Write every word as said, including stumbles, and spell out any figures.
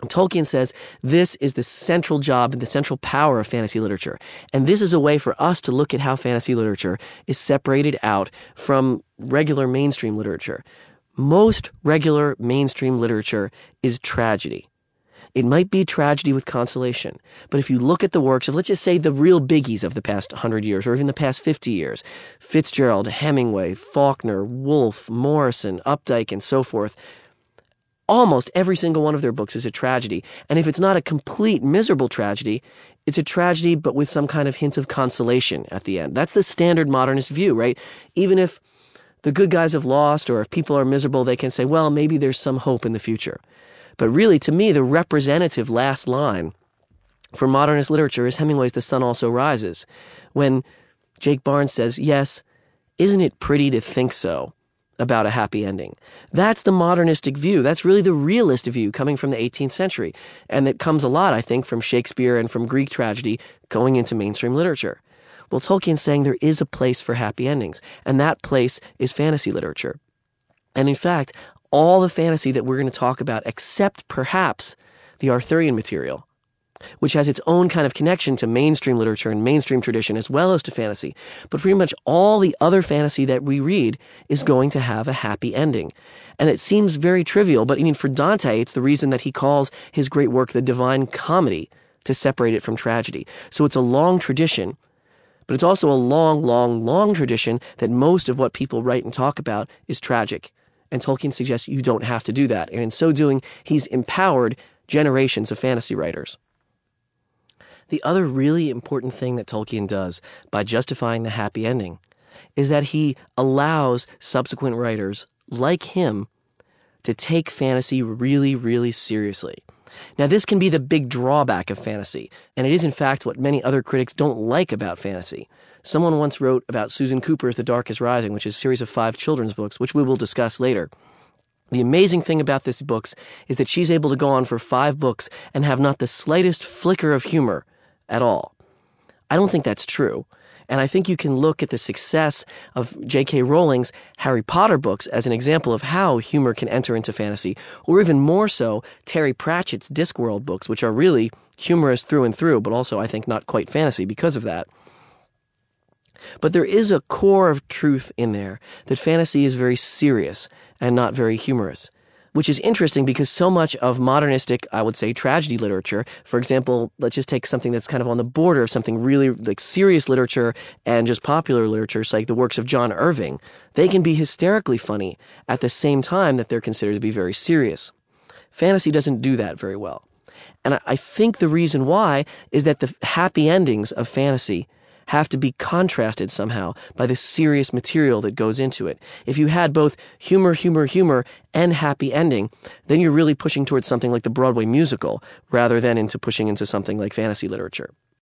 Tolkien says this is the central job and the central power of fantasy literature. And this is a way for us to look at how fantasy literature is separated out from regular mainstream literature. Most regular mainstream literature is tragedy. It might be tragedy with consolation, but if you look at the works of, let's just say, the real biggies of the past one hundred years or even the past fifty years, Fitzgerald, Hemingway, Faulkner, Woolf, Morrison, Updike, and so forth, almost every single one of their books is a tragedy. And if it's not a complete miserable tragedy, it's a tragedy but with some kind of hint of consolation at the end. That's the standard modernist view, right? Even if the good guys have lost or if people are miserable, they can say, well, maybe there's some hope in the future. But really, to me, the representative last line for modernist literature is Hemingway's The Sun Also Rises, when Jake Barnes says, yes, isn't it pretty to think so about a happy ending? That's the modernistic view. That's really the realist view coming from the eighteenth century. And it comes a lot, I think, from Shakespeare and from Greek tragedy going into mainstream literature. Well, Tolkien's saying there is a place for happy endings, and that place is fantasy literature. And in fact, all the fantasy that we're going to talk about, except perhaps the Arthurian material, which has its own kind of connection to mainstream literature and mainstream tradition as well as to fantasy. But pretty much all the other fantasy that we read is going to have a happy ending. And it seems very trivial, but I mean, for Dante, it's the reason that he calls his great work the Divine Comedy, to separate it from tragedy. So it's a long tradition, but it's also a long, long, long tradition that most of what people write and talk about is tragic. And Tolkien suggests you don't have to do that. And in so doing, he's empowered generations of fantasy writers. The other really important thing that Tolkien does by justifying the happy ending is that he allows subsequent writers like him to take fantasy really, really seriously. Now, this can be the big drawback of fantasy, and it is in fact what many other critics don't like about fantasy. Someone once wrote about Susan Cooper's The Dark is Rising, which is a series of five children's books, which we will discuss later. The amazing thing about these books is that she's able to go on for five books and have not the slightest flicker of humor at all. I don't think that's true. And I think you can look at the success of J K Rowling's Harry Potter books as an example of how humor can enter into fantasy, or even more so, Terry Pratchett's Discworld books, which are really humorous through and through, but also, I think, not quite fantasy because of that. But there is a core of truth in there that fantasy is very serious and not very humorous, which is interesting because so much of modernistic, I would say, tragedy literature, for example, let's just take something that's kind of on the border of something really like serious literature and just popular literature, like the works of John Irving. They can be hysterically funny at the same time that they're considered to be very serious. Fantasy doesn't do that very well. And I think the reason why is that the happy endings of fantasy have to be contrasted somehow by the serious material that goes into it. If you had both humor, humor, humor, and happy ending, then you're really pushing towards something like the Broadway musical rather than into pushing into something like fantasy literature.